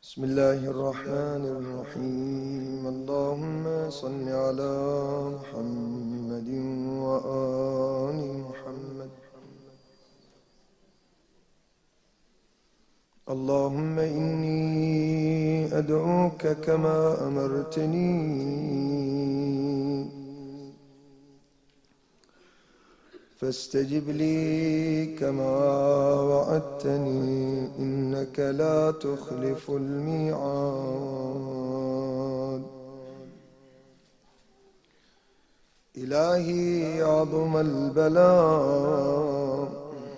بسم الله الرحمن الرحيم. اللهم صل على محمد وآل محمد. اللهم إني أدعوك كما أمرتني فاستجب لي كما وعدتني إنك لا تخلف الميعاد. إلهي عظم البلاء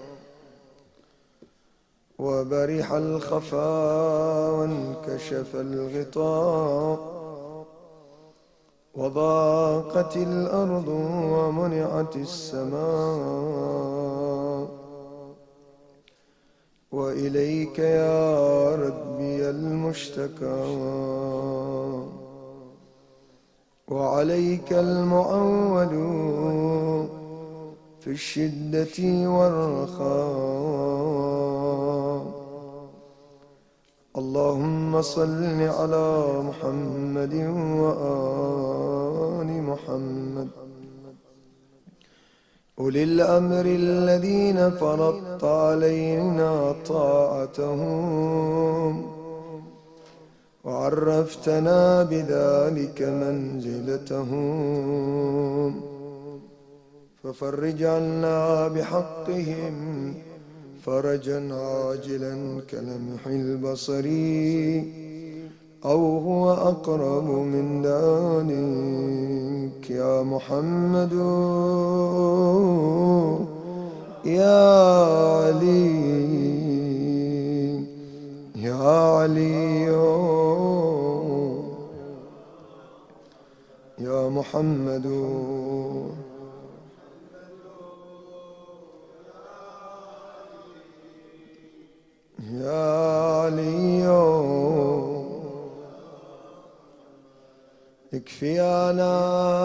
وبرح الخفا وانكشف الغطاء وضاقت الأرض ومنعت السماء، وإليك يا ربي المشتكى وعليك المعول في الشدة والرخاء. اللهم صل على محمد وآل محمد أولي الأمر الذين فرضت علينا طاعتهم وعرفتنا بذلك منزلتهم، ففرج عنا بحقهم فرجا عاجلا كلمح البصر أو هو أقرب من ذلك. يا محمد يا علي يا علي يا محمد يا علي اكفيانا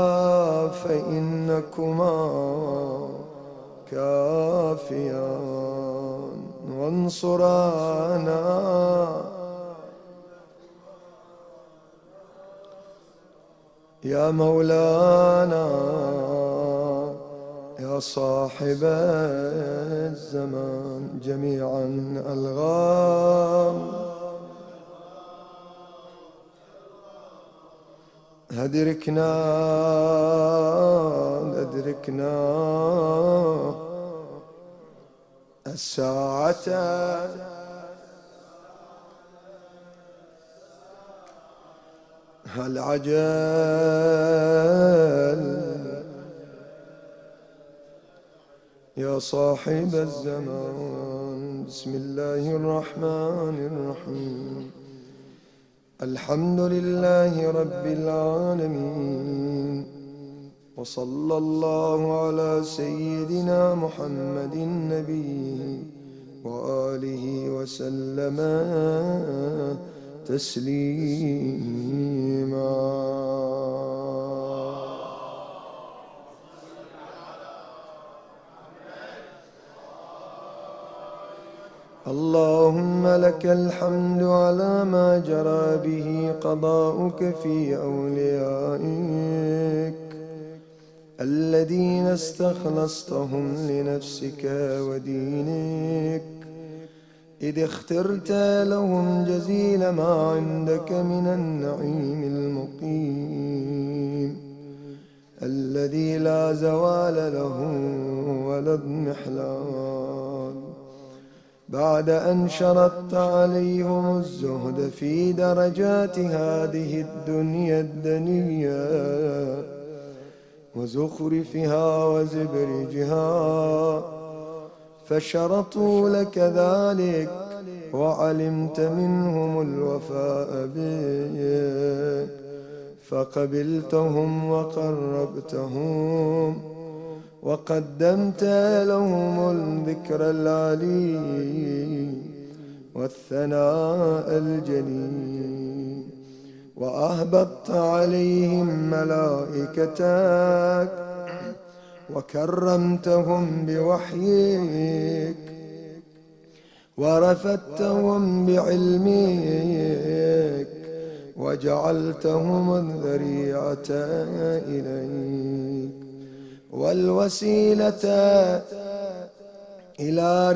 فإنكما كافيان وانصرانا يا مولانا يا صاحب الزمان. جميعا ألغام أدركنا الساعة العجل يا صاحب الزمان. بسم الله الرحمن الرحيم. الحمد لله رب العالمين، وصلى الله على سيدنا محمد النبي وآله وسلم تسليما. اللهم لك الحمد على ما جرى به قضاؤك في أوليائك الذين استخلصتهم لنفسك ودينك، إذ اخترت لهم جزيل ما عندك من النعيم المقيم الذي لا زوال له ولا اضمحلال، بعد أن شرطت عليهم الزهد في درجات هذه الدنيا الدنيا وزخرفها وزبرجها، فشرطوا لك ذلك وعلمت منهم الوفاء بك فقبلتهم وقربتهم وقدمت لهم الذكر العلي والثناء الجليل، وأهبطت عليهم ملائكتك وكرمتهم بوحيك ورفدتهم بعلمك وجعلتهم الذريعة إليك والوسيلة إلى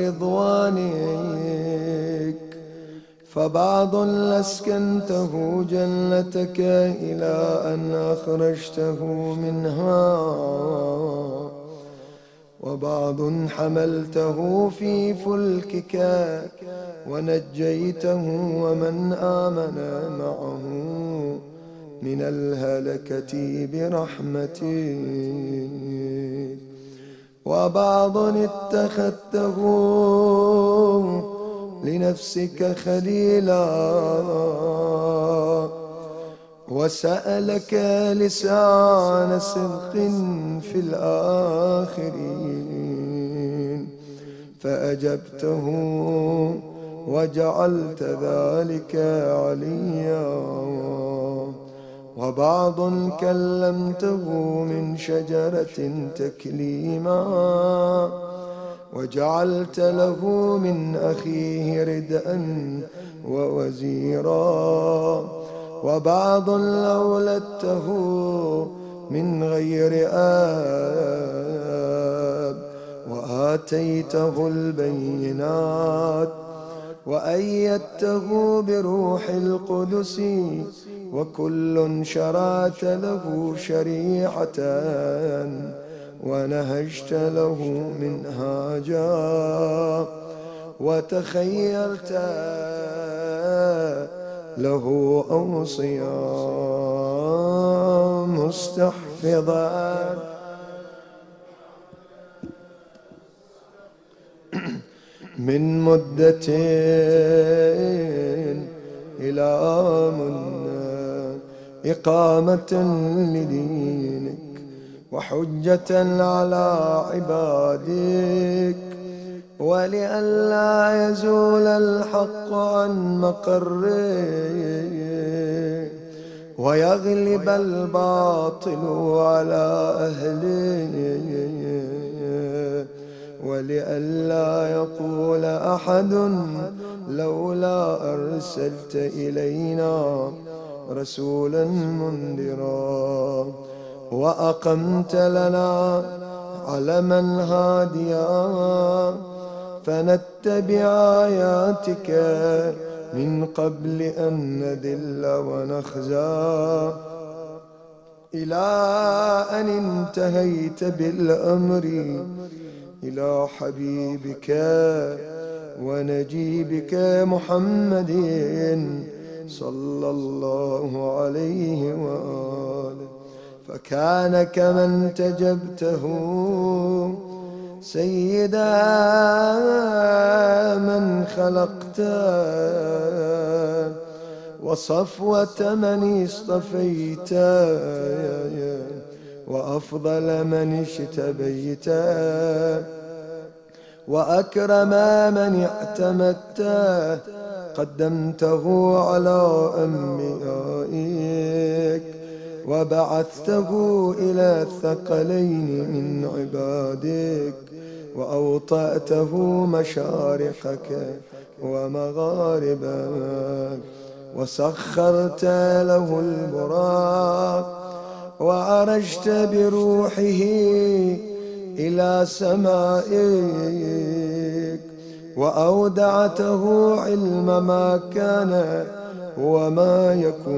رضوانك، فبعض لاسكنته جنتك إلى أن أخرجته منها، وبعض حملته في فلكك ونجيته ومن آمن معه من الهلكة برحمتك، وبعض اتخذته لنفسك خليلا وسألك لسان صدق في الآخرين فأجبته وجعلت ذلك عليا، وبعض كلمته من شجرة تكليما وجعلت له من أخيه ردءا ووزيرا، وبعض أولدته من غير آب وآتيته البينات وأيدته بروح القدس، وكل شرعت له شريعة ونهجت له منهاجا وتخيرت له أوصيا مستحفظا من مدة إلى إقامة لدينك وحجة على عبادك، ولئلا يزول الحق عن مقره ويغلب الباطل على أهله، ولئلا يقول أحد لولا أرسلت إلينا رسولا منذرا وأقمت لنا علما هاديا فنتبع آياتك من قبل أن نذل ونخزى، إلى أن انتهيت بالأمر إلى حبيبك ونجيبك محمد صلى الله عليه وآله، فكان كمن انتجبته سيدا من خلقت وصفوة من اصطفيت وأفضل من اجتبيت وأكرم من اعتمدت قدمته على أنبيائك وبعثته إلى الثقلين من عبادك وأوطأته مشارقك ومغاربك وسخرت له البراق وعرجت بروحه إلى سمائك وأودعته علم ما كان وما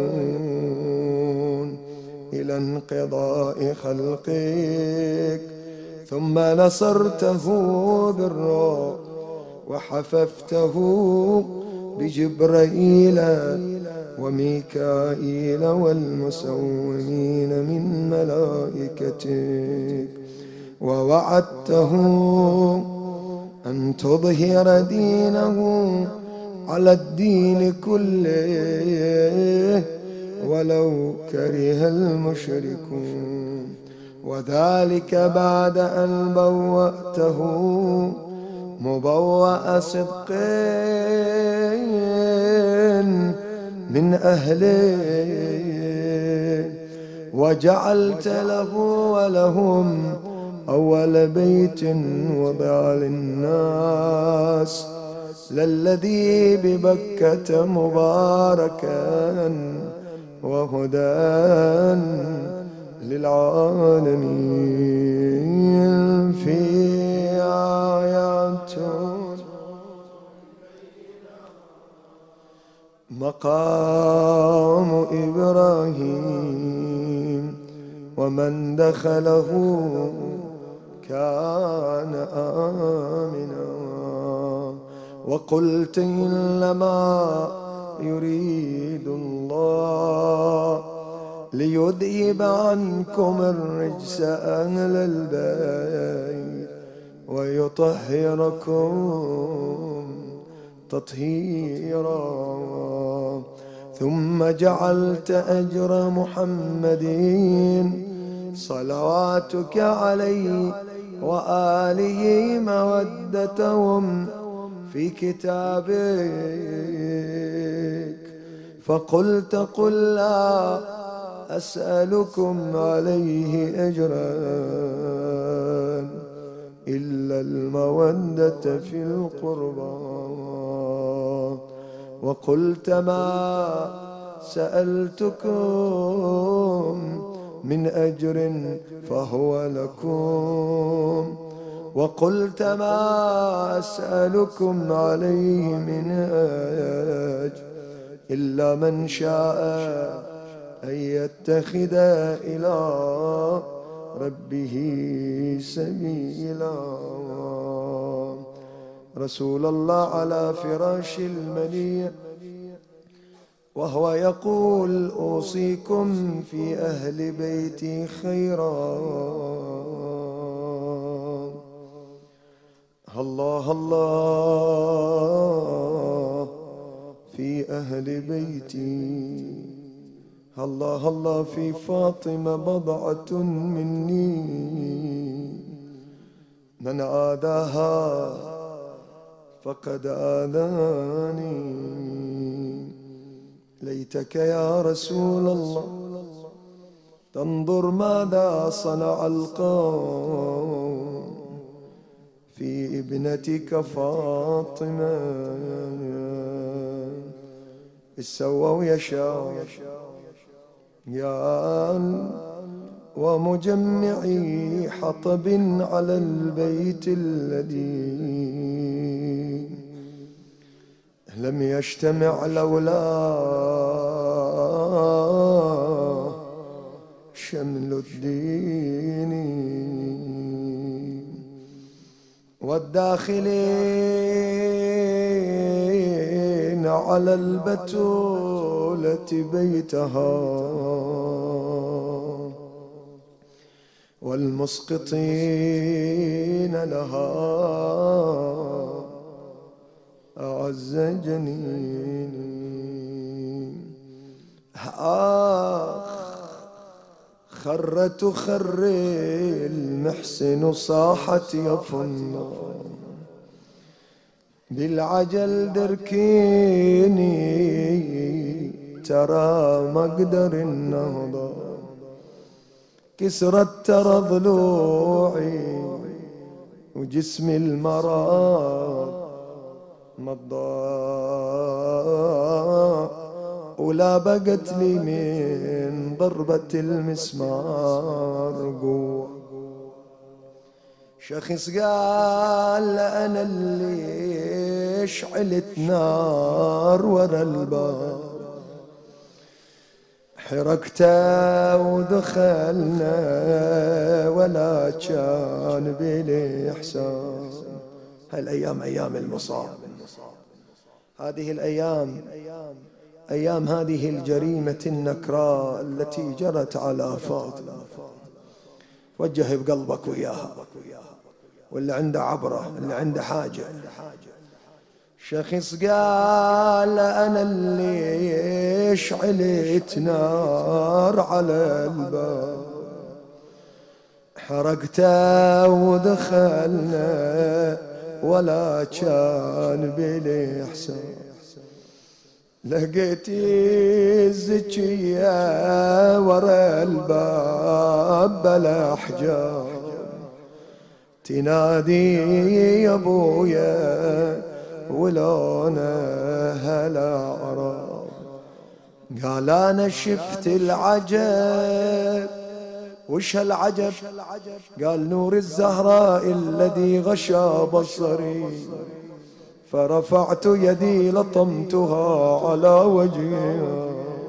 يكون إلى انقضاء خلقك، ثم نصرته بالروح وحففته بجبرائيل وميكائيل والمسومين من ملائكتك، ووعدته أن تظهر دينه على الدين كله ولو كره المشركون، وذلك بعد أن بوأته مبوأ صدق من أهله، وجعلت له ولهم أول بيت وضع للناس للذي ببكة مباركا وهدى للعالمين. في آيات مقام إبراهيم ومن دخله كان آمنا. وقلت إنما يريد الله ليذهب عنكم الرجس أهل البيت ويطهركم تطهيرا. ثم جعلت أجر محمد صلواتك عليه وآله مودتهم في كتابك، فقلت قل لا أسألكم عليه أجرا إلا المودة في القربى. وقلت ما سألتكم من أجر فهو لكم، وقلت ما أسألكم عليه من أجر إلا من شاء أن يتخذ إلى ربه سبيلا. رسول الله على فراش المنية وهو يقول أوصيكم في أهل بيتي خيرا. الله الله في أهل بيتي، الله الله في فاطمة بضعة مني، من عاداها فقد آذاني. ليتك يا رسول الله تنظر ماذا صنع القوم في ابنتك فاطمة. السووا يشاء يا ومجمعي حطب على البيت الذي لم يجتمع لولا شمل الدين. والداخلين على البتولة بيتها والمسقطين لها أعز جنين. خرت خر المحسن صاحت يفن بالعجل دركيني ترى مقدر النهضة كسرت ترى ضلوعي وجسمي المرض مضى ولا بقت لي من ضربة المسمار قوة. شخص قال أنا اللي شعلت نار ورا الباب حركته ودخلنا ولا كان بلي إحسان. هالأيام أيام المصاب، هذه الأيام أيام هذه الجريمة النكراء التي جرت على فاطمة. وجه بقلبك وياها، واللي عنده عبرة اللي عنده حاجة. شخص قال أنا اللي شعلت نار على الباب حركته ودخلنا ولا كان بلي إحسان. لقيتي الزكية ورا الباب بلا حجاب تنادي يا ابويا ولونه هلا عرب قال أنا شفت العجب. وش هالعجب؟ قال نور الزهراء الذي غشى بصري، فرفعت يدي لطمتها على وجهها.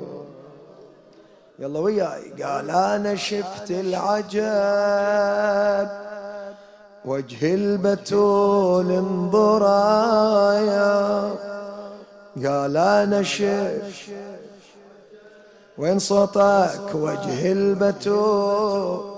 يلا وياي. قال أنا شفت العجب، وجه البتول انظرايا. قال أنا شفت، وين صوتك؟ وجه البتول.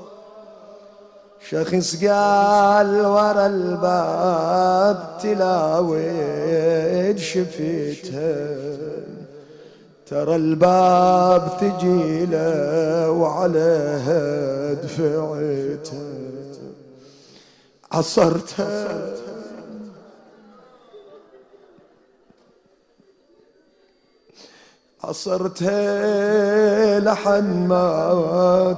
شخص قال ورا الباب تلاوي شفتها، ترى الباب ثقيله وعليها دفعتها. عصرتها عصرتها لحن ما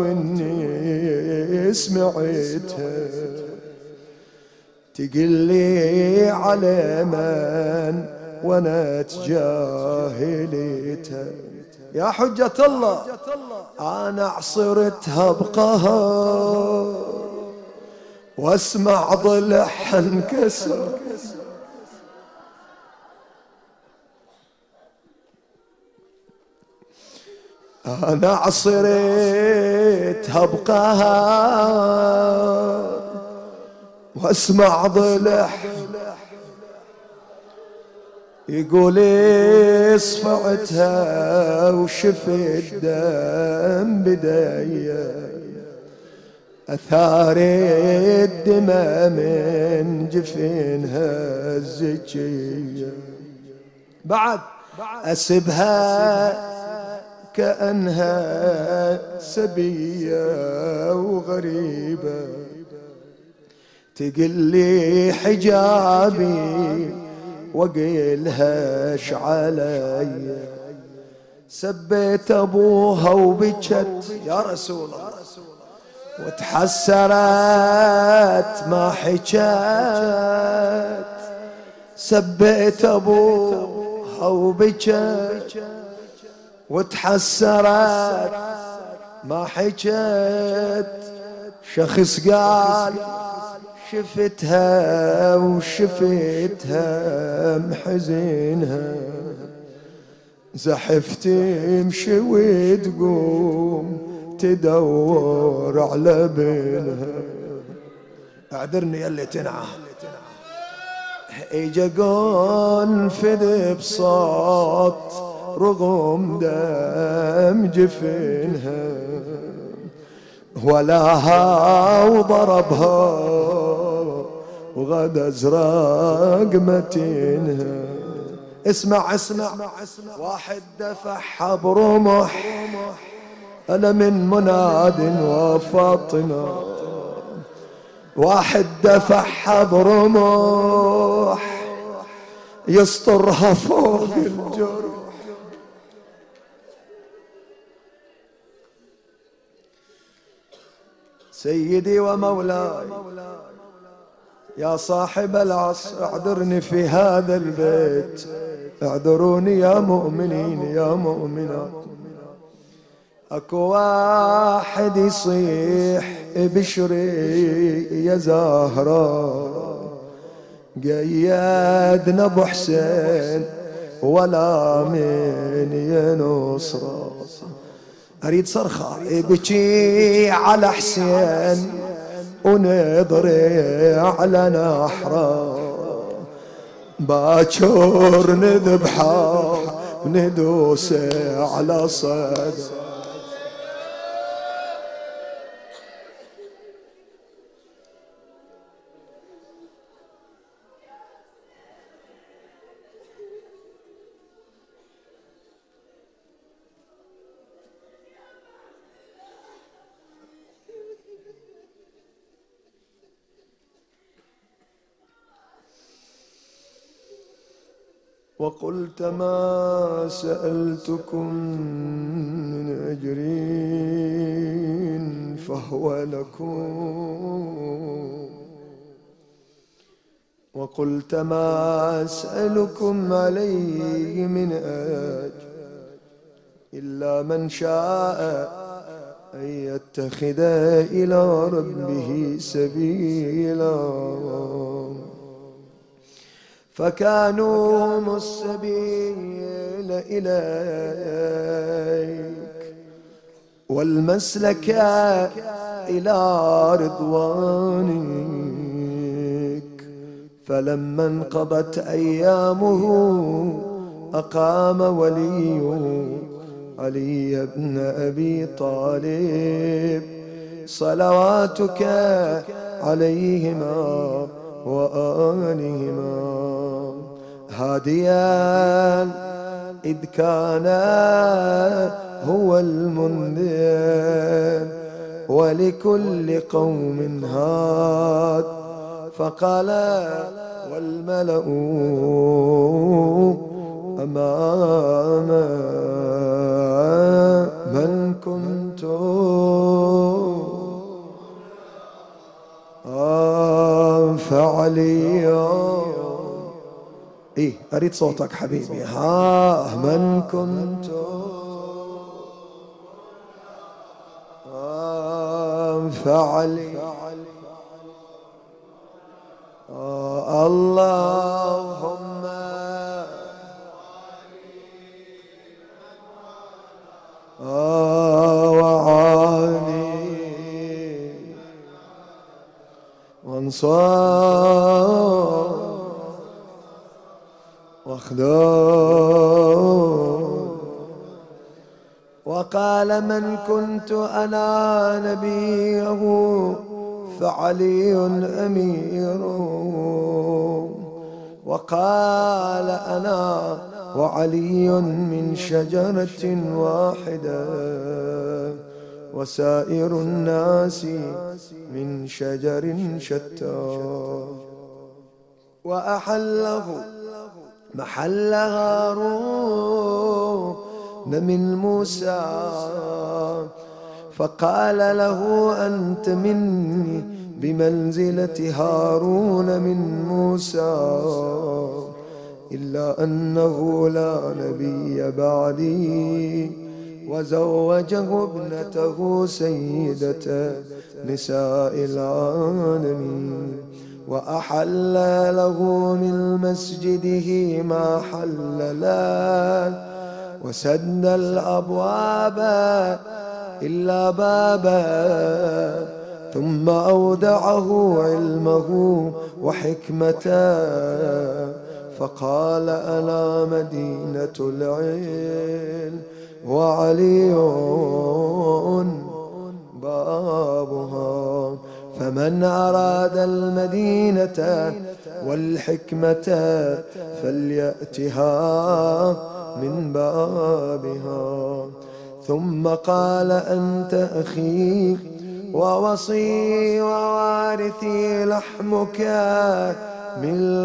توني سمعتها، تقلي على من وانا تجاهلتها. يا حجة الله انا عصرتها بقهر، واسمع ضلعها انكسر. أنا عصرتها بقهر، واسمع ضلع يقول اصفعتها وشفت دم بداية، أثار الدماء من جفنها الزكية. بعد أسبها كأنها سبية وغريبة، تقلي حجابي وقيلهاش علي. سبيت أبوها وبكت يا رسول الله، وتحسرت ما حكت. سبيت أبوها وبكت وتحسرت ما حكت. شخص قال شفتها وشفتها محزنها، زحف تمشي وتقوم تدور على بنها. اعذرني يلي تنعى. اجا قنفذ بصوت رغم دم جفنها، ولاها وضربها وغدا ازرق متينها. اسمع اسمع، واحد دفعها برمح انا من مناد وفاطمة. واحد دفعها برمح يسطرها فوق الجرح. سيدي ومولاي يا صاحب العصر، اعذرني في هذا البيت، اعذروني يا مؤمنين يا مؤمنات. اكو واحد يصيح بشري يا زهرة، قيدنا ابو حسين ولا من ينصره. اريد صرخة بكي على حسين ونضري على نحره، باكر نذبحه وندوس على صدره. وقلت ما سألتكم من أجر فهو لكم، وقلت ما أسألكم عليه من أجر إلا من شاء أن يتخذ إلى ربه سبيلا. فكانوا هم السبيل إليك والمسلك إلى رضوانك. فلما انقضت أيامه أقام وليه علي بن أبي طالب صلواتك عليهما وآلهما هاديا إذ كان هو المنذر ولكل قوم هاد. فقال والملأ أمام من كنت فعلي. إيه أريد صوتك حبيبي. ها من كنت فعلي. اللهم وعاني وانصار واخذل. وقال من كنت أنا نبيه فعلي أميره. وقال أنا وعلي من شجرة واحدة وسائر الناس من شجر شتى. وأحله محل هارون من موسى فقال له أنت مني بمنزلة هارون من موسى إلا أنه لا نبي بعدي. وزوجه ابنته سيدة نساء العالمين. وأحل له من مسجده ما حل له وسد الأبواب إلا بابا. ثم أودعه علمه وحكمته فقال أنا مدينة العلم وعلي بابها. فمن أراد المدينة والحكمة فليأتها من بابها. ثم قال أنت أخي ووصي ووارثي لحمك من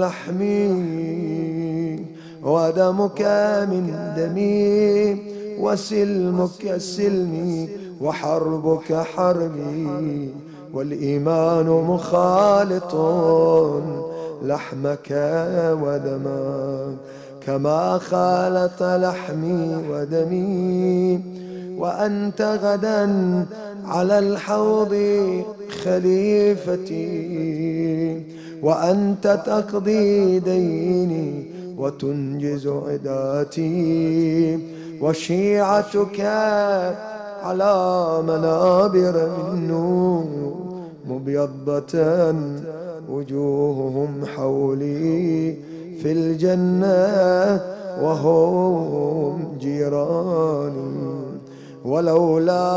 لحمي ودمك من دمي وسلمك سلمي وحربك حربي. والإيمان مخالط لحمك ودمك كما خالط لحمي ودمي. وأنت غدا على الحوض خليفتي وأنت تقضي ديني وتنجز عداتي. وشيعتك على منابر من نور مبيضة وجوههم حولي في الجنة وهم جيراني. ولولا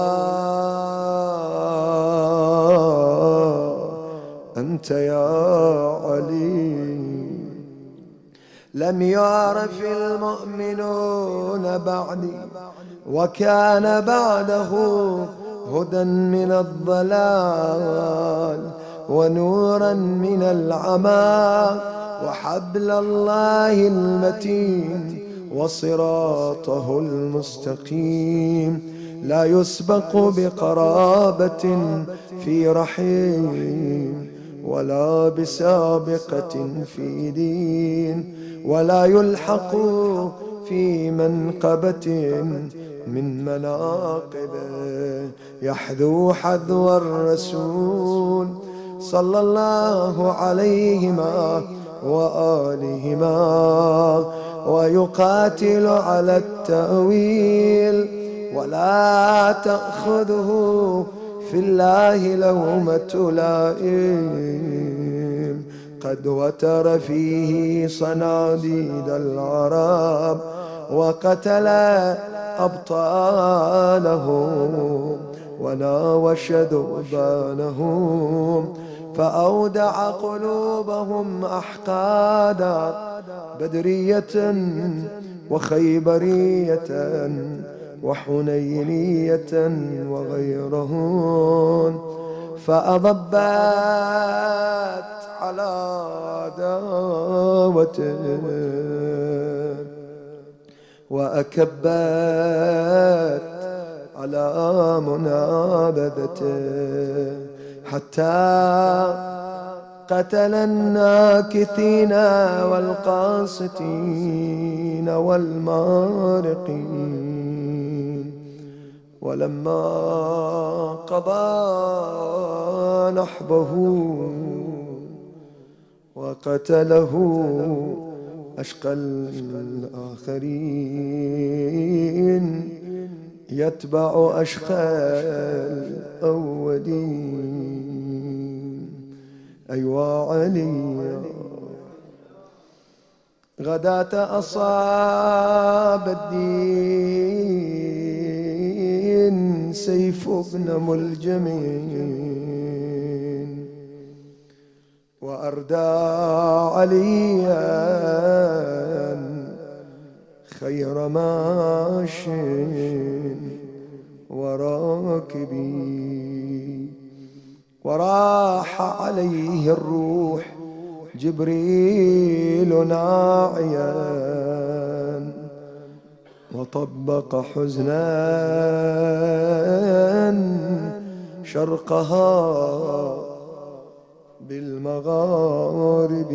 أنت يا علي لم يعرف المؤمنون بعدي. وكان بعده هدى من الضلال ونورا من العمى وحبل الله المتين وصراطه المستقيم. لا يسبق بقرابة في رحيم ولا بسابقة في دين ولا يلحق في منقبة من مناقبه يحذو حذو الرسول صلى الله عليهما وآلهما، ويقاتل على التأويل ولا تأخذه في الله لومة لائم. قد وتر فيه صناديد العرب وقتل أبطالهم وناوش ذؤبانهم، فأودع قلوبهم أحقادا بدرية وخيبرية وحنينية وغيرهن، فأضبت على دعوته وأكبت على منابذته، حتى قتل الناكثين والقاسطين والمارقين. ولما قضى نحبه وقتله أشقى الآخرين يتبع أشقى الأولين. أيوا علي غداة أصاب الدين سيف ابن ملجم، وأردى عليا خير ماش وراكبي، وراح عليه الروح جبريل ناعيا وطبق حزنا شرقها بالمغارب،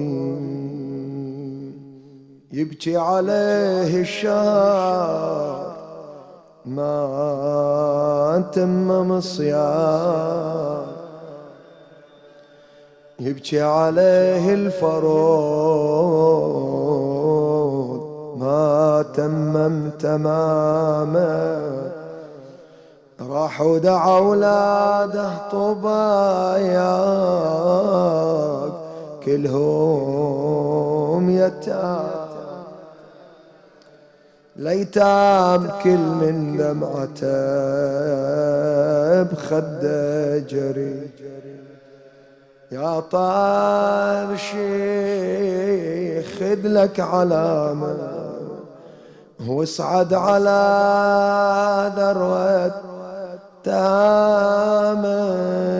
يبكي عليه الشهر ما تمم الصيام، يبكي عليه الفروض ما تمم تماما. راحوا دعوا اولاده طباياك كلهم يتام، ليتام كل من دمعته بخده جري. يا طار شيخ خذ لك علامة واصعد على ذروة تامة،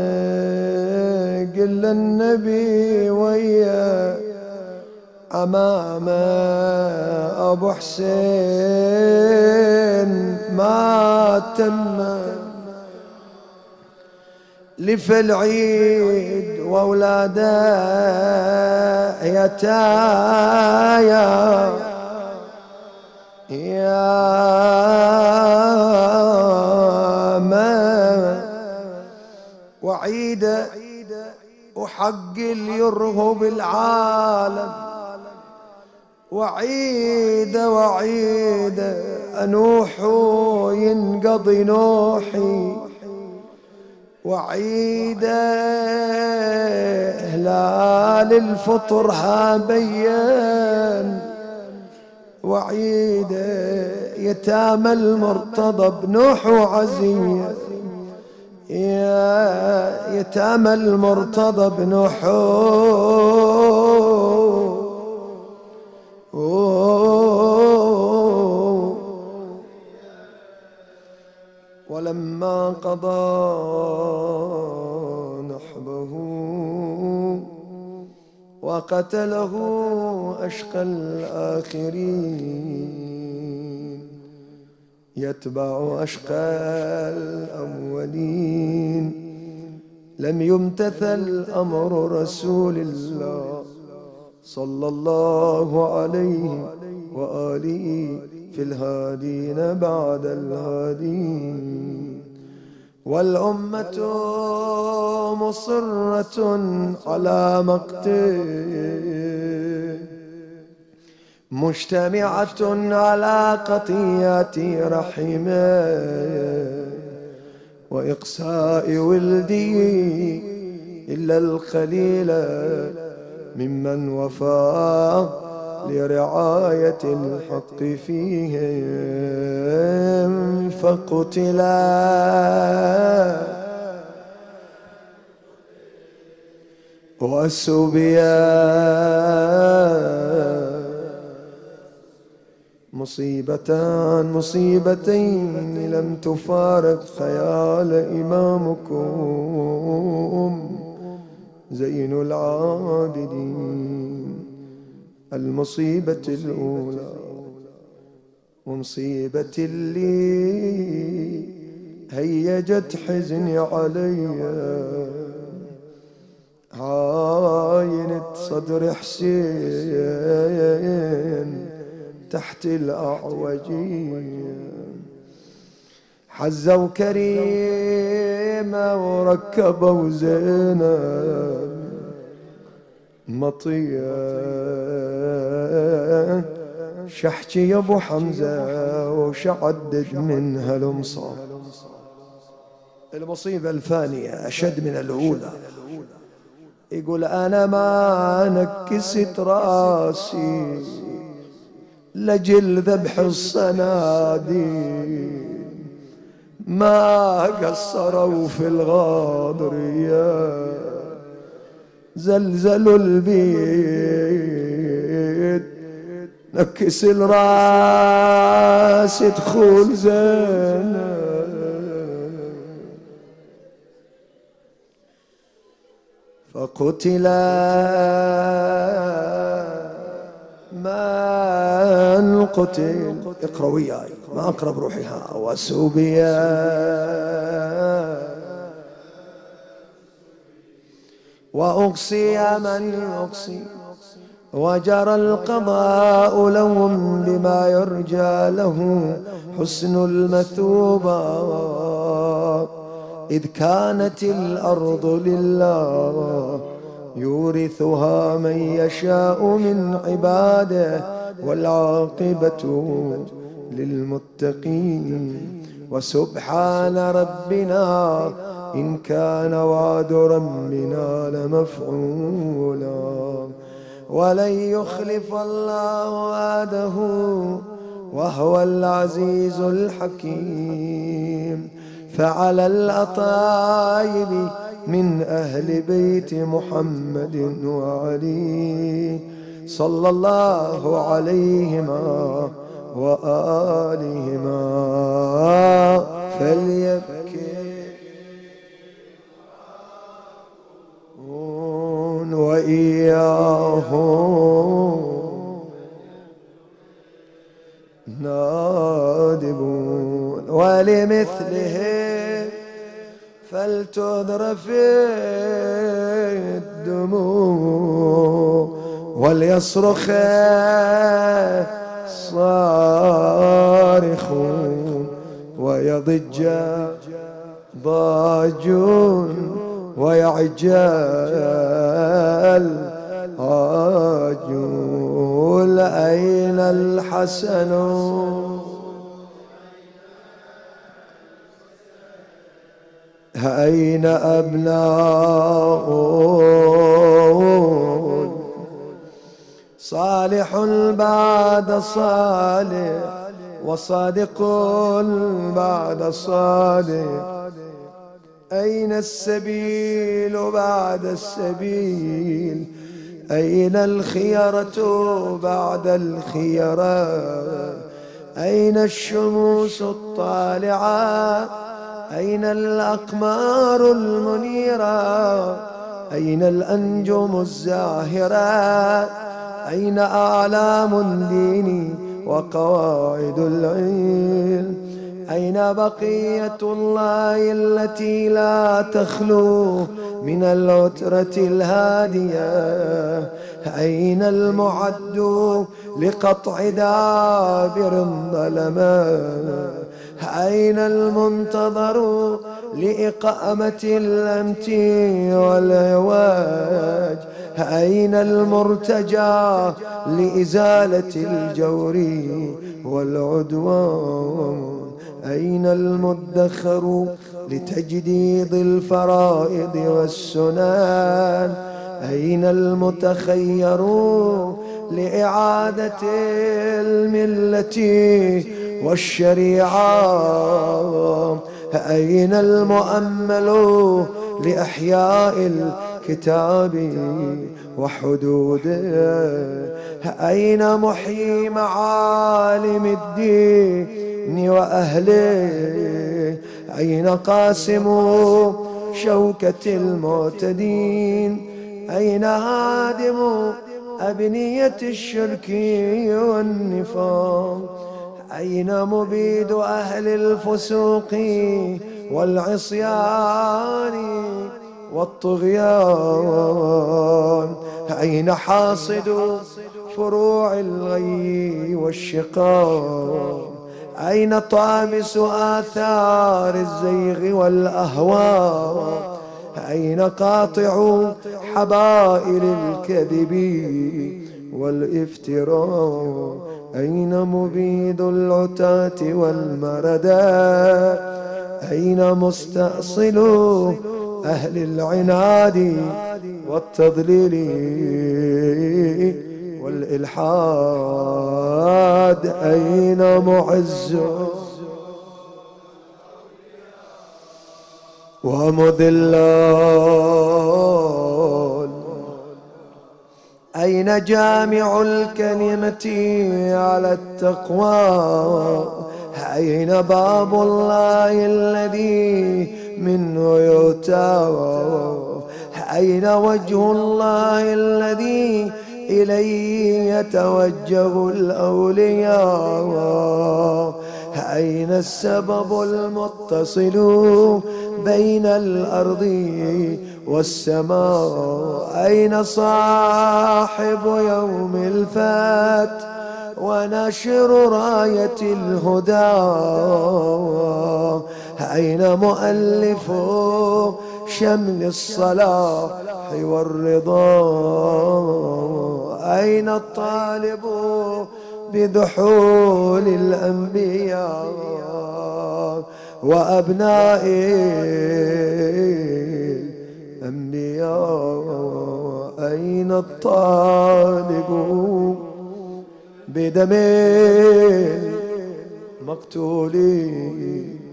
قل للنبي ويا أمامه أبو حسين ما تم لف العيد وأولاده يتايا، يا ما وعيده وحق اليرهب العالم، وعيده أنوح ينقضي نوحي، وعيده هلال الفطر هابين، وعيده يتامى المرتضى بنوح وعزية، يا يتامى المرتضى بنوح ولما قضى نحبه وقتله أشقى الآخرين يتبع أشقى الأولين. لم يمتثل أمر رسول الله صلى الله عليه وآله في الهادين بعد الهادين. والأمة مصرة على مقته، مجتمعة على قطيعة رحمه وإقساء ولدي، إلا القليل ممن وفى لرعاية الحق فيهم فقتلا. وسبيا مصيبتين لم تفارق خيال إمامكم زين العابدين. المصيبة الأولى ومصيبة اللي هيجت حزني علي، عاينت صدر حسين تحت الأعوجية، حزوا كريمة وركبوا زينب مطية، شحكي يا ابو حمزة وشعدد منها المصاب. المصيبة الثانية أشد من الأولى. يقول أنا ما نكست راسي لجل ذبح الصناديد، ما قصروا في الغاضرية زلزلوا البيت، نكس الراس دخول زينب فقتلا من قتل. اقرأ وياي ما أقرأ بروحها. وسبيا وأقصي من أقصي، وجرى القضاء لهم بما يرجى له حسن المثوبة، إذ كانت الأرض لله يورثها من يشاء من عباده، والعاقبة للمتقين. وسبحان ربنا إن كان وعد ربنا لمفعولا، ولن يخلف الله وعده وهو العزيز الحكيم. فعلى الأطايب من أهل بيت محمد وعلي صلى الله عليهما وآلهما فليبكي وإياهم نادبون. ولمثله فلتذرف الدموع وليصرخ الصارخون ويضج ضاجون ويعجل آجول. أين الحسن أين أبناء صالح بعد صالح وصادق بعد صادق. أين السبيل بعد السبيل؟ أين الخيرة بعد الخيرة؟ أين الشموس الطالعة؟ أين الأقمار المنيرة؟ أين الأنجم الزاهرة؟ أين أعلام الدين وقواعد العلم؟ أين بقية الله التي لا تخلو من العترة الهادية؟ أين المعد لقطع دابر ظلما؟ أين المنتظر لإقامة الأمت والعواج؟ أين المرتجى لإزالة الجور والعدوان؟ أين المدخر لتجديد الفرائض والسنن؟ أين المتخير لإعادة الملة والشريعة؟ أين المؤمل لإحياء الكتاب وحدوده؟ أين محيي معالم الدين وأهله؟ أين قاسم شوكة المعتدين؟ أين هادم أبنية الشرك والنفاق؟ أين مبيد أهل الفسوق والعصيان والطغيان؟ أين حاصد فروع الغي والشقاق؟ أين طامس آثار الزيغ والأهواء؟ أين قاطع حبائل الكذب والافتراء؟ أين مبيد العتاة والمردى؟ أين مستأصل أهل العناد والتضليل والإلحاد؟ أين معز ومذلال؟ أين جامع الكلمة على التقوى؟ أين باب الله الذي منه يؤتى؟ أين وجه الله الذي إليه يتوجه الأولياء؟ أين السبب المتصل بين الأرض والسماء؟ أين صاحب يوم الفات ونشر راية الهدى؟ أين مؤلف شمل الصلاح والرضا؟ أين الطالب بذحول الأنبياء وأبناء الأنبياء؟ أين الطالب بدم مقتولين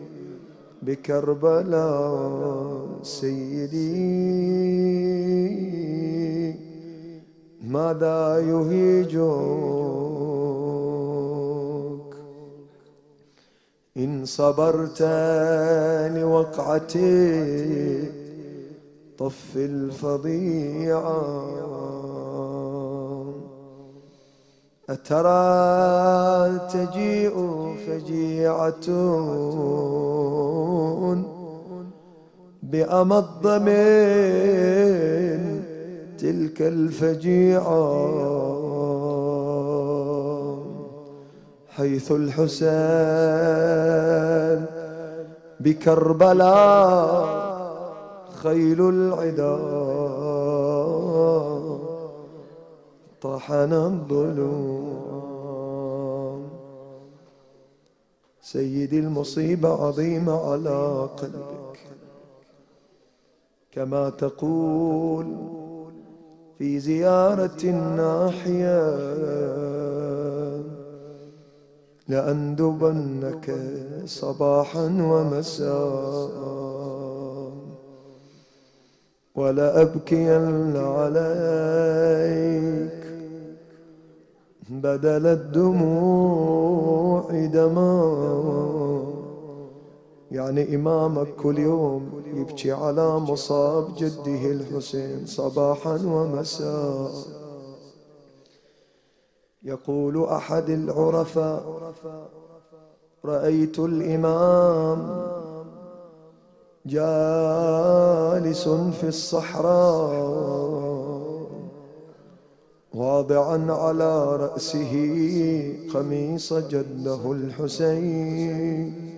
بكربلاء؟ سيدي ماذا يهيجك إن صبرت لوقعة طف الفظيعة؟ أترى تجيء فجيعة بأمض من تلك الفجيعة، حيث الحسين بكربلاء خيل العدا طحن الظلوم. سيدي المصيبة عظيمة على قلبك، كما تقول في زيارة الناحية لأندبنك صباحا ومساء ولأبكين عليك بدل الدموع دماء. يعني إمامك كل يوم يبكي على مصاب جده الحسين صباحا ومساء. يقول أحد العرفاء رأيت الإمام جالس في الصحراء واضعا على رأسه قميص جده الحسين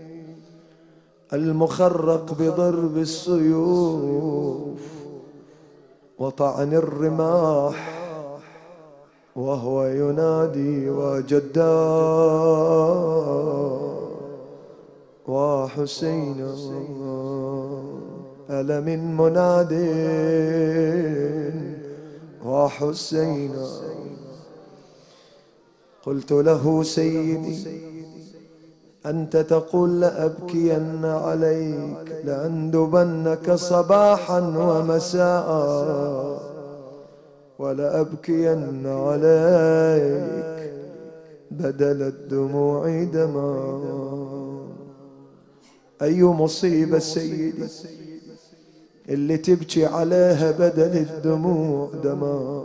المخرق بضرب السيوف وطعن الرماح، وهو ينادي وجدا وحسينا ألا من مناد وحسينا. قلت له سيدي أنت تقول لأبكين عليك، لأندبنك صباحا ومساء، ولأبكين عليك بدل الدموع دما. أي مصيبة سيدي اللي تبكي عليها بدل الدموع دما؟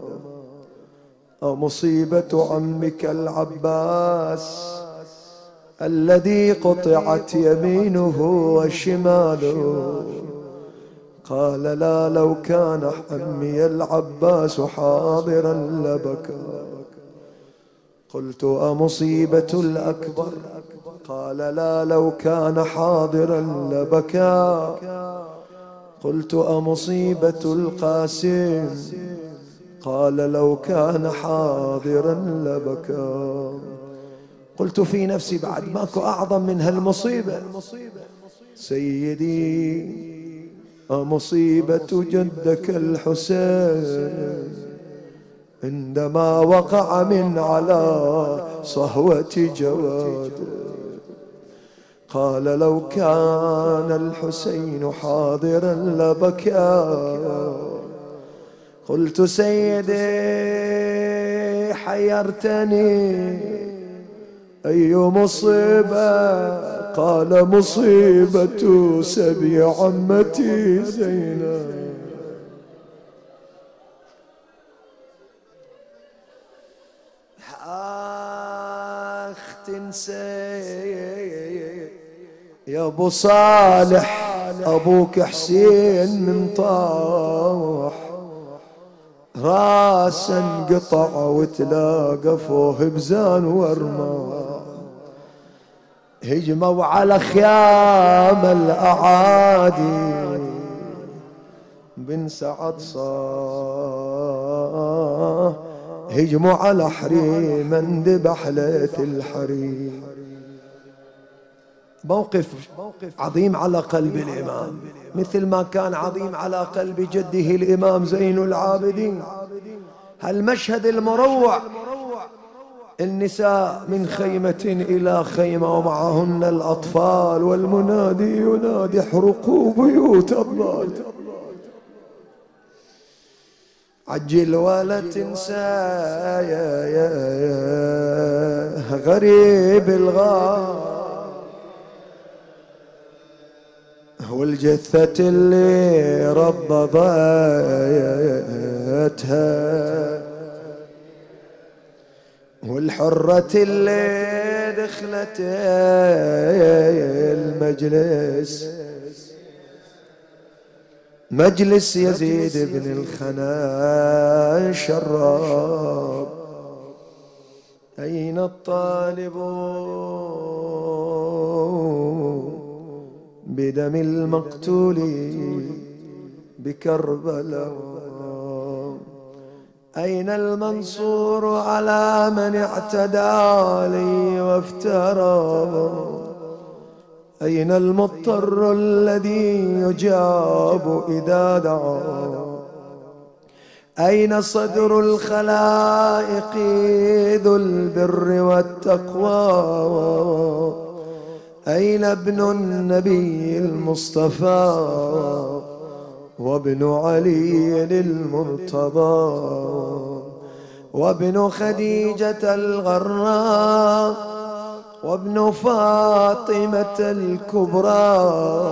مصيبة عمك العباس الذي قطعت يمينه وشماله. قال لا، لو كان عمي العباس حاضرا لبكى. قلت أمصيبة الأكبر؟ قال لا، لو كان حاضرا لبكى. قلت أمصيبة القاسم؟ قال لو كان حاضرا لبكى. قلت في نفسي بعد ماكو أعظم من هالمصيبة. سيدي أمصيبة جدك الحسين عندما وقع من على صهوة جواد. قال لو كان الحسين حاضرا لبكى. قلت سيدي حيرتني، أي مصيبة؟ قال مصيبة سبي عمتي زينب. تنسي يا ابو صالح ابوك حسين من طاح، راسا انقطع وتلاقى فوه بزان ورماح. هجموا على خيام الاعادي بن سعد صاح، هجموا على حريم اندبح ليث الحريم. موقف عظيم على قلب الإمام، مثل ما كان عظيم على قلب جده الإمام زين العابدين. هالمشهد المروع، النساء من خيمة إلى خيمة ومعهن الأطفال، والمنادي ينادي احرقوا بيوت الضال. عجل ولا تنسى يا غريب الغار، والجثة اللي رضضتها، والحرة اللي دخلت المجلس، مجلس يزيد بن الخنا شراب. أين الطالب بدم المقتول بكربلاء؟ أين المنصور على من اعتدى علي وافترى؟ أين المضطر الذي يجاب إذا دعا؟ أين صدر الخلائق ذو البر والتقوى؟ أين ابن النبي المصطفى وابن علي المرتضى وابن خديجة الغراء وابن فاطمة الكبرى؟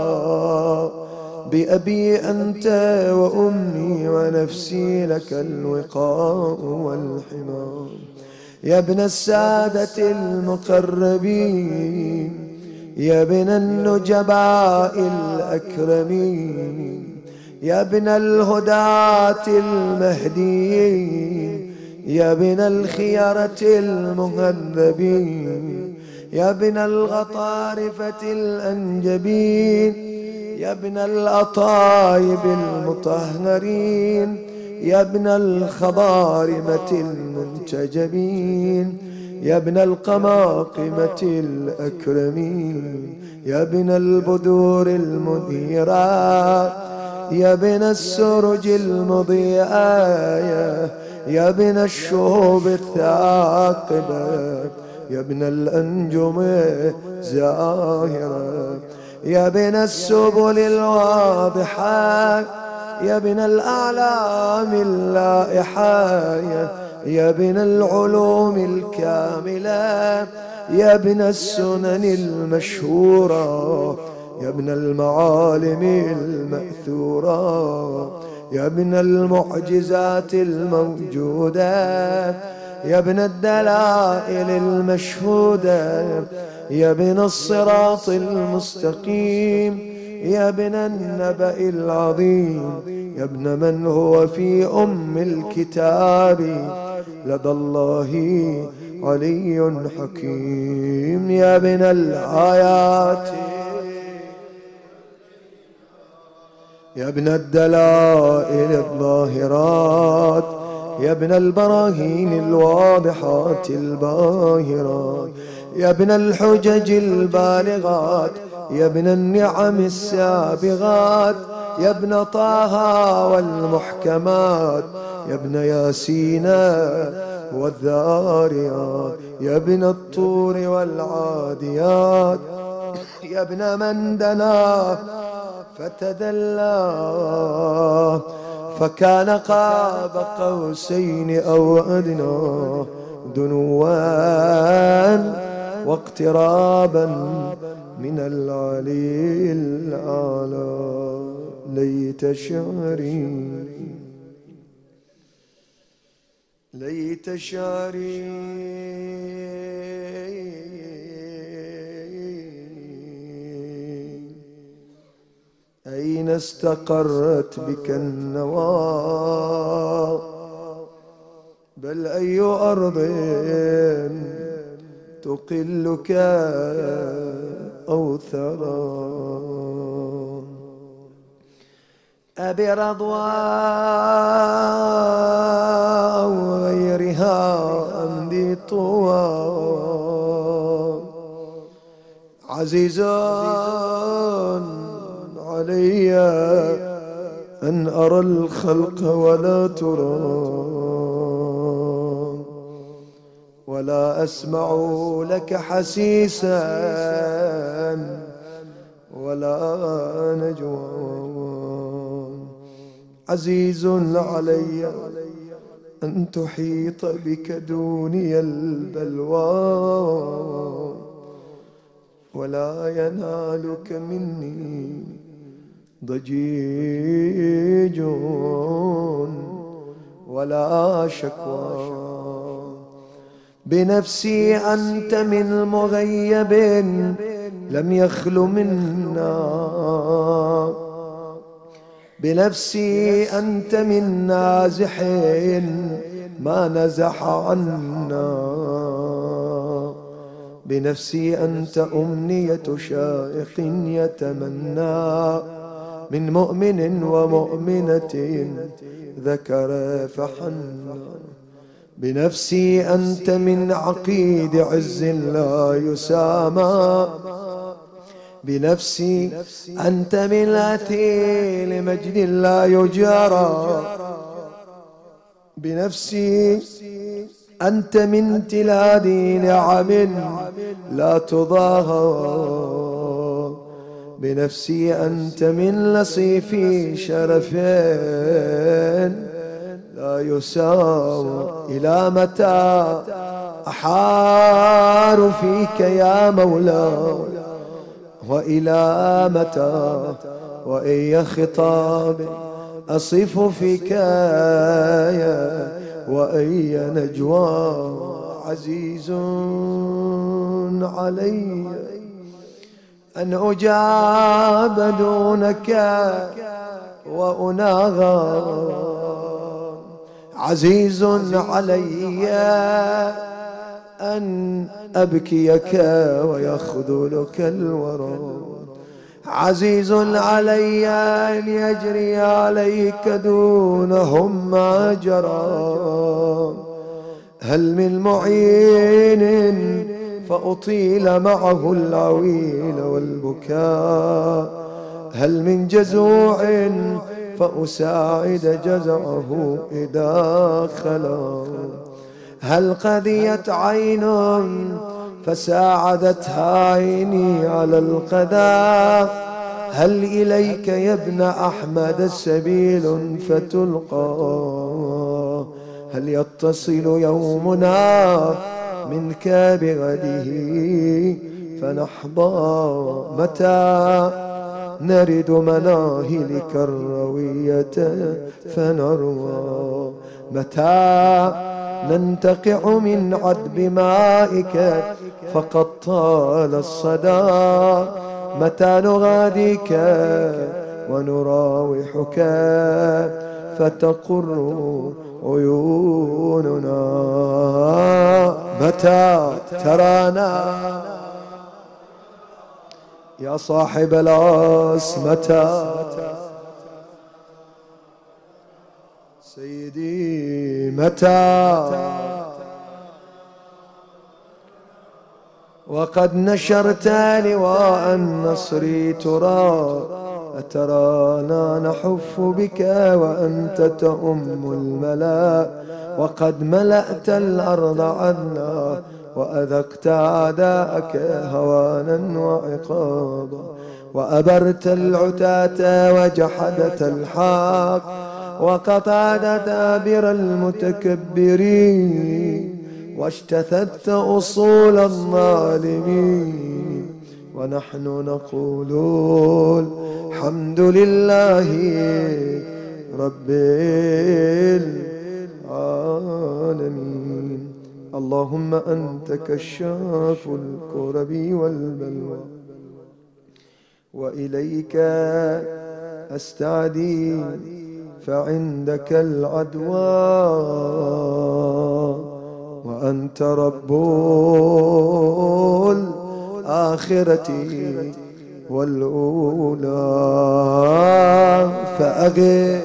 بأبي أنت وأمي ونفسي لك الوقاء والحمام. يا ابن السادة المقربين، يا ابن النجباء الأكرمين، يا ابن الهداة المهديين، يا ابن الخيرة المهذبين، يا ابن الغطارفة الأنجبين، يا ابن الأطايب المطهرين، يا ابن الخضارمة المنتجبين، يا ابن القماقمة الأكرمين، يا ابن البدور المنيرات، يا ابن السرج المضيئة، يا ابن الشهوب الثاقبة، يا ابن الأنجم الزاهرة، يا ابن السبل الواضحة، يا ابن الأعلام اللائحة، يا ابن العلوم الكاملة، يا ابن السنن المشهورة، يا ابن المعالم المأثورة، يا ابن المعجزات الموجودة، يا ابن الدلائل المشهودة، يا ابن الصراط المستقيم، يا ابن النبأ العظيم، يا ابن من هو في أم الكتاب لدى الله علي حكيم، يا ابن الآيات، يا ابن الدلائل الظاهرات، يا ابن البراهين الواضحات الباهرات، يا ابن الحجج البالغات، يا ابن النعم السابغات، يا ابن طه والمحكمات، يا ابن ياسين والذاريات، يا ابن الطور والعاديات، يا ابن من دنا فتدلى فكان قاب قوسين أو أدنى دنوا واقترابا من العلي الأعلى. ليت شعري ليت شعري أين استقرت بك النوى، بل أي أرض تقلك أو ثرى. أبي رضوى أو غيرها أمضي طوى، عزيز علي أن أرى الخلق ولا ترى، ولا أسمع لك حسيسا ولا نجوى. عزيز علي أن تحيط بك دوني البلوى، ولا ينالك مني ضجيج ولا شكوى. بنفسي أنت من مغيب لم يخل منا، بنفسي أنت من نازح ما نزح عنا، بنفسي أنت أمنية شائق يتمنى من مؤمن ومؤمنة ذكر فحنى. بنفسي أنت من عقيد عز لا يسامى، بنفسي أنت من أثيل مجد لا يجارى، بنفسي أنت من تلادي نعم لا تضاهى، بنفسي أنت من لصيف شرف لا يساوى. إلى متى أحار فيك يا مولاي، وإلى متى وأي خطاب أصف فيك وأي نجوى. عزيز علي أن أجاب دونك وأناغى، عزيز علي أن أبكيك ويخذلك الورى، عزيز علي أن يجري عليك دونهم ما جرى. هل من معين فأطيل معه العويل والبكاء، هل من جزوع فأساعد جزعه إذا خلا، هل قذيت عين فساعدتها عيني على القذى، هل إليك يا ابن أحمد سبيل فتلقى، هل يتصل يومنا منك بغده فنحظى، متى نرد مناهلك الروية فنروى، متى ننتقع من عذب مائك فقد طال الصدى، متى نغاديك ونراوحك فتقر عيوننا، متى ترانا يا صاحب العاص، متى سيدي متى، وقد نشرت لواء النصر ترى، أترانا نحف بك وأنت تؤم الملا، وقد ملأت الأرض عدلا وأذقت أعداءك هوانا وعقابا، وأبرت العتاة وجحدت الحق وقطعت دابر المتكبرين، واشتثت أصول الظالمين، ونحن نقول الحمد لله رب العالمين. اللهم أنت كشاف الكرب والبلوى، وإليك أستعدي فعندك العدوى، وأنت رب الآخرة والأولى، فأغث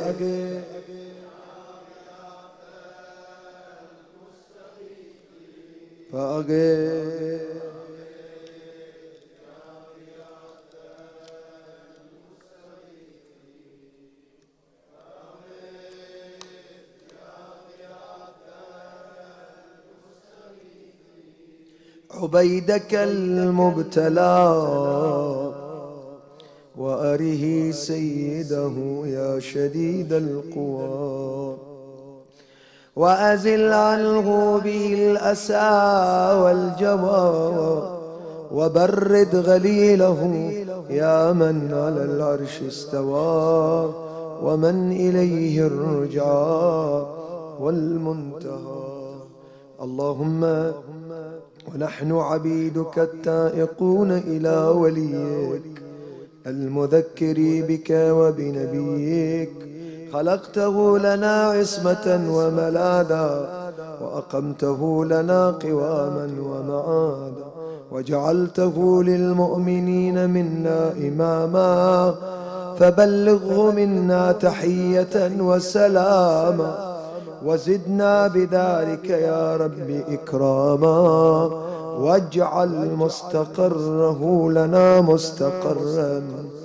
عبيدك المبتلى، وأره سيده يا شديد القوى، وأزل عنه به الأسى والجوى، وبرد غليله يا من على العرش استوى، ومن إليه الرجعى والمنتهى. اللهم ونحن عبيدك التائقون إلى وليك المذكر بك وبنبيك، خلقته لنا عصمة وملاذا، وأقمته لنا قواما ومعادا، وجعلته للمؤمنين منا إماما، فبلغه منا تحية وسلاما، وزدنا بذلك يا رب إكراما، واجعل مستقره لنا مستقرا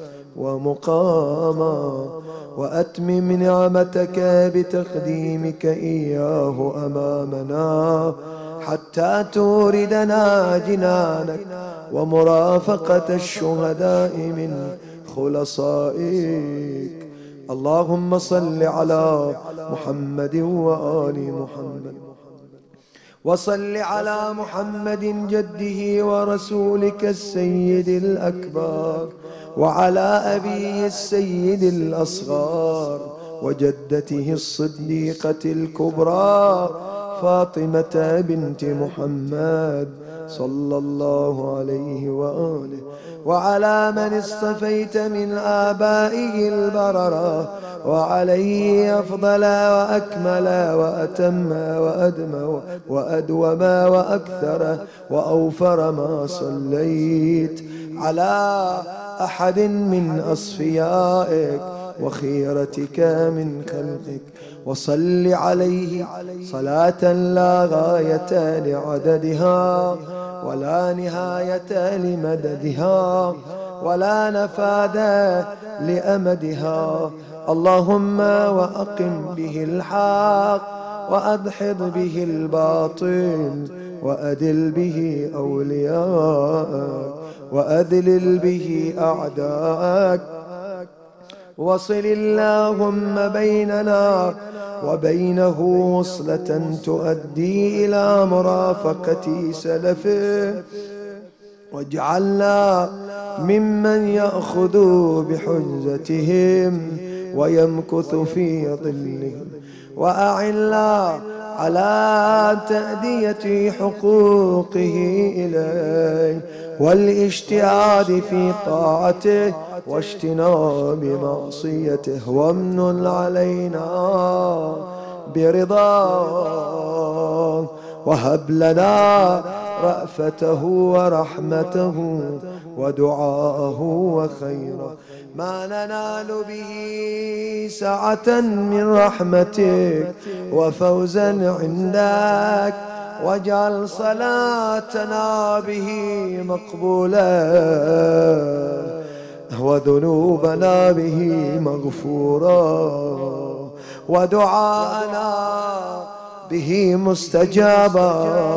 ومقاما، وأتمم نعمتك بتقديمك إياه أمامنا، حتى توردنا جنانك ومرافقة الشهداء من خلصائك. اللهم صل على محمد وآل محمد، وصل على محمد جده ورسولك السيد الأكبر، وعلى أبيه السيد الأصغر، وجدته الصديقة الكبرى فاطمة بنت محمد صلى الله عليه وآله، وعلى من اصطفيت من آبائه البررة، وعليه أفضل وأكمل وأتم وأدم وأدوم وأكثر وأوفر ما صليت على أحد من أصفيائك وخيرتك من خلقك، وصل عليه صلاة لا غاية لعددها ولا نهاية لمددها ولا نفاد لأمدها. اللهم وأقم به الحق وأدحض به الباطل وأدل به أولياءك وأذلل به أعداءك، وصل اللهم بيننا وبينه وصلة تؤدي إلى مرافقة سلفه، واجعلنا ممن يأخذ بحجتهم ويمكث في ظلهم، وأعنا على تأدية حقوقه إليه والاجتهاد في طاعته واجتناب معصيته، وامن علينا برضاه، وهب لنا رأفته ورحمته ودعاءه وخيره ما ننال به سعة من رحمتك وفوزا عندك، واجعل صلاتنا به مقبولة وذنوبنا به مغفورا ودعاءنا به مستجابا،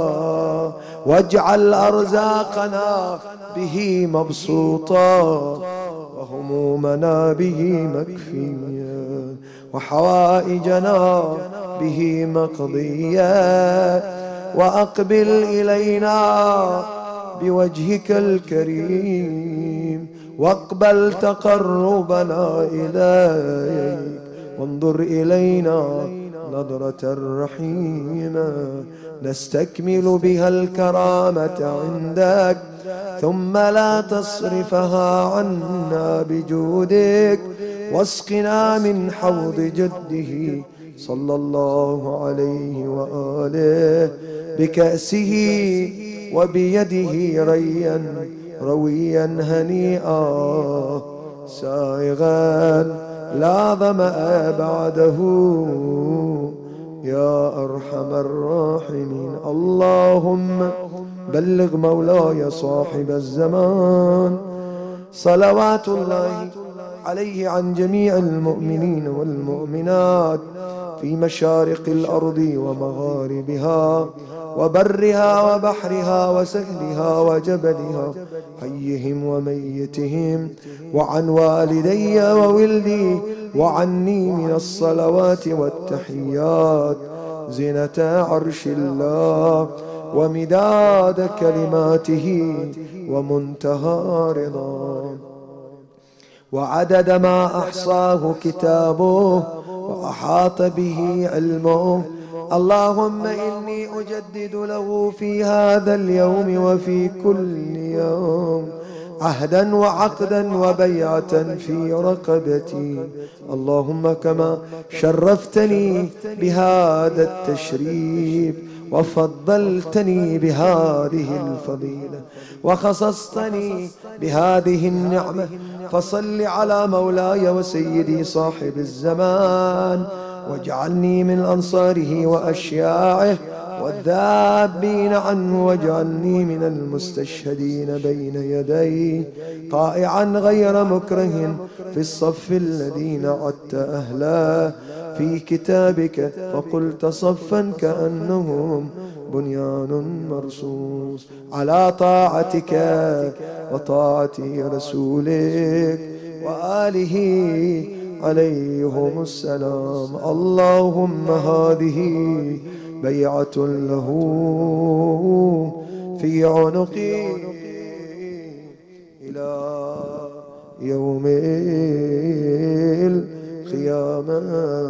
واجعل أرزاقنا به مبسوطا وهمومنا به مكفيا وحوائجنا به مقضيا، وأقبل إلينا بوجهك الكريم واقبل تقربنا إليك، وانظر إلينا نظرة رحيمة نستكمل بها الكرامة عندك، ثم لا تصرفها عنا بجودك، واسقنا من حوض جده صلى الله عليه وآله بكأسه وبيده ريا رويا هنيئا سائغا لا ظمأ بعده يا أرحم الراحمين. اللهم بلغ مولاي صاحب الزمان صلوات الله عليه عن جميع المؤمنين والمؤمنات في مشارق الأرض ومغاربها وبرها وبحرها وسهلها وجبلها، حيهم وميتهم، وعن والدي وولدي وعني من الصلوات والتحيات زينة عرش الله ومداد كلماته ومنتهى رضاه وعدد ما أحصاه كتابه وأحاط به علمه. اللهم إني أجدد له في هذا اليوم وفي كل يوم عهدا وعقدا وبيعة في رقبتي، اللهم كما شرفتني بهذا التشريف وفضلتني بهذه الفضيلة وخصصتني بهذه النعمة، فصل على مولاي وسيدي صاحب الزمان واجعلني من أنصاره وأشياعه والذابين عنه، واجعلني من المستشهدين بين يديه طائعا غير مكره في الصف الذين عدت أهله في كتابك فقلت صفا كأنهم بنيان مرصوص على طاعتك وطاعة رسولك وآله عليهم السلام. اللهم هذه بيعة له في عنقي إلى يوم القيامة.